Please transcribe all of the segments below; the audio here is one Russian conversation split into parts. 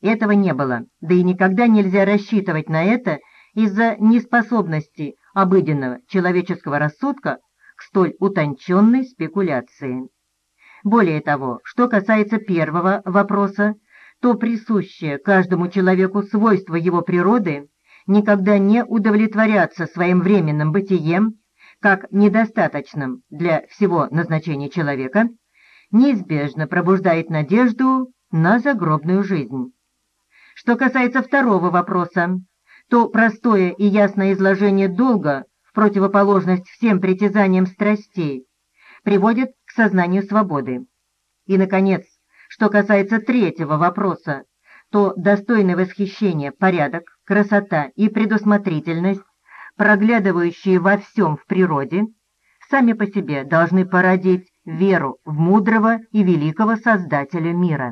этого не было, да и никогда нельзя рассчитывать на это из-за неспособности обыденного человеческого рассудка к столь утонченной спекуляции. Более того, что касается первого вопроса, то присущее каждому человеку свойство его природы никогда не удовлетворяться своим временным бытием, как недостаточным для всего назначения человека, неизбежно пробуждает надежду на загробную жизнь. Что касается второго вопроса, то простое и ясное изложение долга в противоположность всем притязаниям страстей приводит к сознанию свободы. И, наконец, что касается третьего вопроса, то достойный восхищения порядок, красота и предусмотрительность, проглядывающие во всем в природе, сами по себе должны породить веру в мудрого и великого Создателя мира.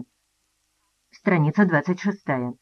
Страница 26.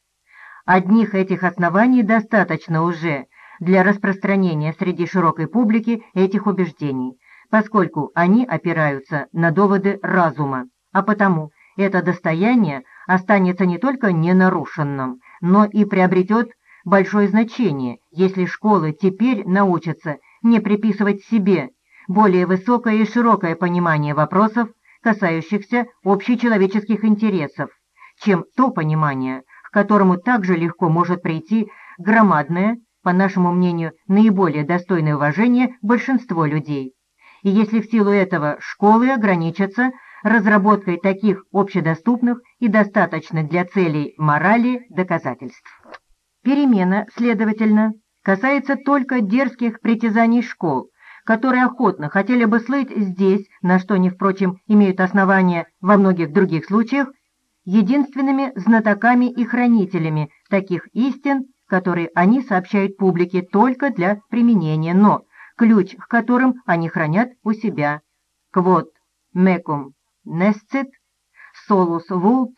Одних этих оснований достаточно уже для распространения среди широкой публики этих убеждений, поскольку они опираются на доводы разума, а потому это достояние останется не только ненарушенным, но и приобретет большое значение, если школы теперь научатся не приписывать себе более высокое и широкое понимание вопросов, касающихся общечеловеческих интересов, чем то понимание, к которому также легко может прийти громадное, по нашему мнению, наиболее достойное уважения большинство людей. И если в силу этого школы ограничатся разработкой таких общедоступных и достаточных для целей морали доказательств. Перемена, следовательно, касается только дерзких притязаний школ, которые охотно хотели бы слыть здесь, на что они, впрочем, имеют основания во многих других случаях, единственными знатоками и хранителями таких истин, которые они сообщают публике только для применения, но ключ к которым они хранят у себя. Quod mecum nescit, solus vult,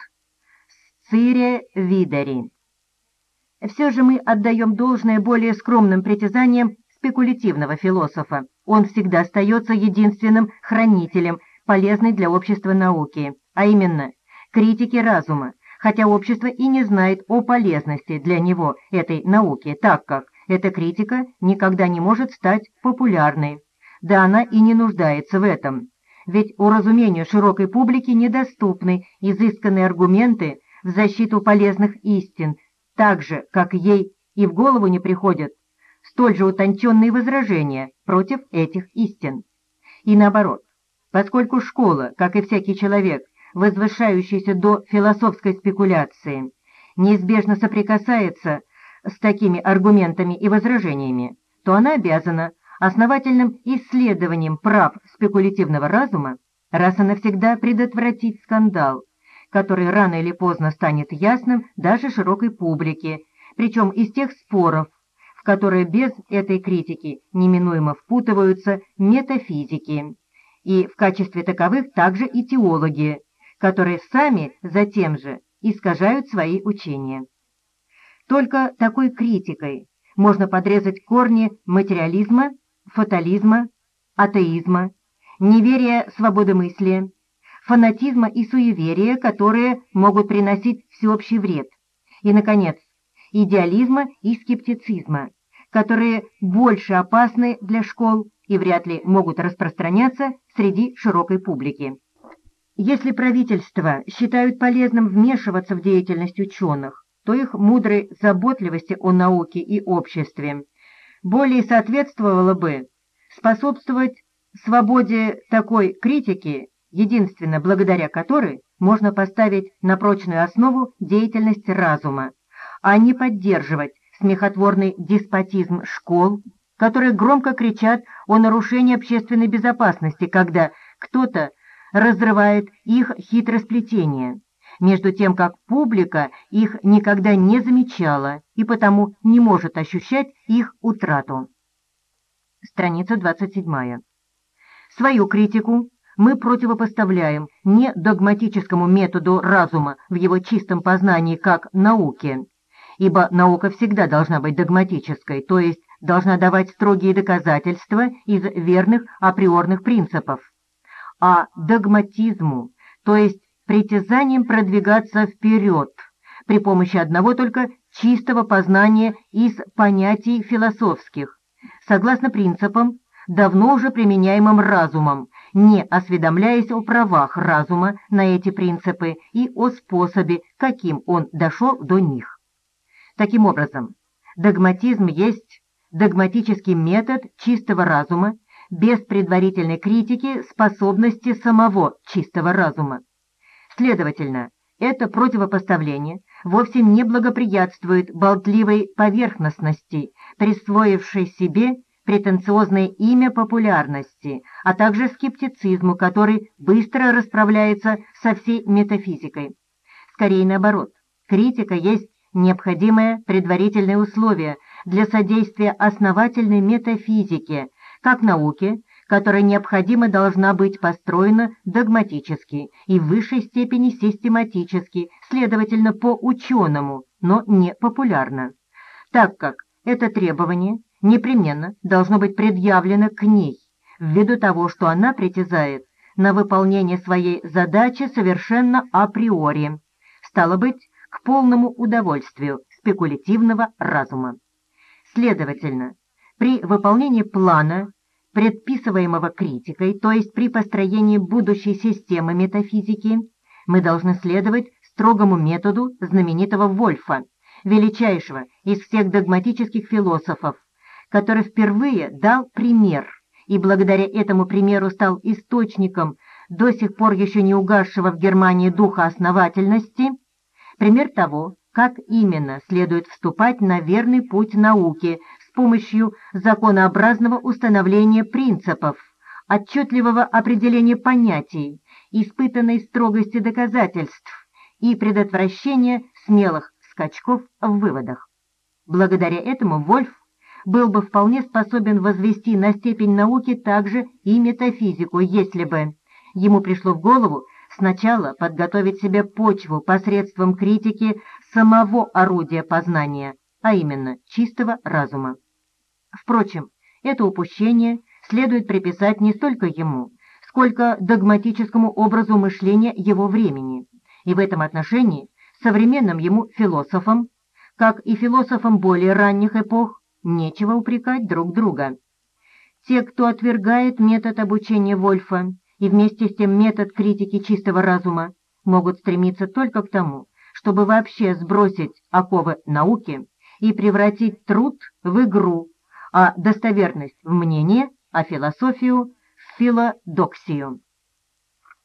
scire videri. Все же мы отдаем должное более скромным притязаниям спекулятивного философа. Он всегда остается единственным хранителем полезной для общества науки, а именно критики разума, хотя общество и не знает о полезности для него этой науки, так как эта критика никогда не может стать популярной. Да она и не нуждается в этом, ведь уразумению широкой публики недоступны изысканные аргументы в защиту полезных истин, так же, как ей и в голову не приходят столь же утонченные возражения против этих истин. И наоборот, поскольку школа, как и всякий человек, возвышающийся до философской спекуляции, неизбежно соприкасается с такими аргументами и возражениями, то она обязана основательным исследованием прав спекулятивного разума раз и навсегда предотвратить скандал, который рано или поздно станет ясным даже широкой публике, причем из тех споров, в которые без этой критики неминуемо впутываются метафизики, и в качестве таковых также и теологи, которые сами затем же искажают свои учения. Только такой критикой можно подрезать корни материализма, фатализма, атеизма, неверия свободомыслия, фанатизма и суеверия, которые могут приносить всеобщий вред, и, наконец, идеализма и скептицизма, которые больше опасны для школ и вряд ли могут распространяться среди широкой публики. Если правительства считают полезным вмешиваться в деятельность ученых, то их мудрой заботливости о науке и обществе более соответствовало бы способствовать свободе такой критики, единственно благодаря которой можно поставить на прочную основу деятельность разума, а не поддерживать смехотворный деспотизм школ, которые громко кричат о нарушении общественной безопасности, когда кто-то разрывает их хитросплетение, между тем как публика их никогда не замечала и потому не может ощущать их утрату. Страница 27. Свою критику мы противопоставляем не догматическому методу разума в его чистом познании как науке, ибо наука всегда должна быть догматической, то есть должна давать строгие доказательства из верных априорных принципов, а догматизму, то есть притязанием продвигаться вперед, при помощи одного только чистого познания из понятий философских, согласно принципам, давно уже применяемым разумом, не осведомляясь о правах разума на эти принципы и о способе, каким он дошел до них. Таким образом, догматизм есть догматический метод чистого разума без предварительной критики способности самого чистого разума. Следовательно, это противопоставление вовсе не благоприятствует болтливой поверхностности, присвоившей себе претенциозное имя популярности, а также скептицизму, который быстро расправляется со всей метафизикой. Скорее наоборот, критика есть необходимое предварительное условие для содействия основательной метафизике, как науке, которая необходимо должна быть построена догматически и в высшей степени систематически, следовательно, по-ученому, но не популярно, так как это требование непременно должно быть предъявлено к ней, ввиду того, что она притязает на выполнение своей задачи совершенно априори, стало быть, к полному удовольствию спекулятивного разума. Следовательно, при выполнении плана, предписываемого критикой, то есть при построении будущей системы метафизики, мы должны следовать строгому методу знаменитого Вольфа, величайшего из всех догматических философов, который впервые дал пример и благодаря этому примеру стал источником до сих пор еще не угасшего в Германии духа основательности, пример того, как именно следует вступать на верный путь науки с помощью законообразного установления принципов, отчетливого определения понятий, испытанной строгости доказательств и предотвращения смелых скачков в выводах. Благодаря этому Вольф был бы вполне способен возвести на степень науки также и метафизику, если бы ему пришло в голову сначала подготовить себе почву посредством критики самого орудия познания, а именно чистого разума. Впрочем, это упущение следует приписать не столько ему, сколько догматическому образу мышления его времени, и в этом отношении современным ему философам, как и философам более ранних эпох, нечего упрекать друг друга. Те, кто отвергает метод обучения Вольфа и вместе с тем метод критики чистого разума, могут стремиться только к тому, чтобы вообще сбросить оковы науки и превратить труд в игру, а достоверность в мнении, а философию в филодоксию.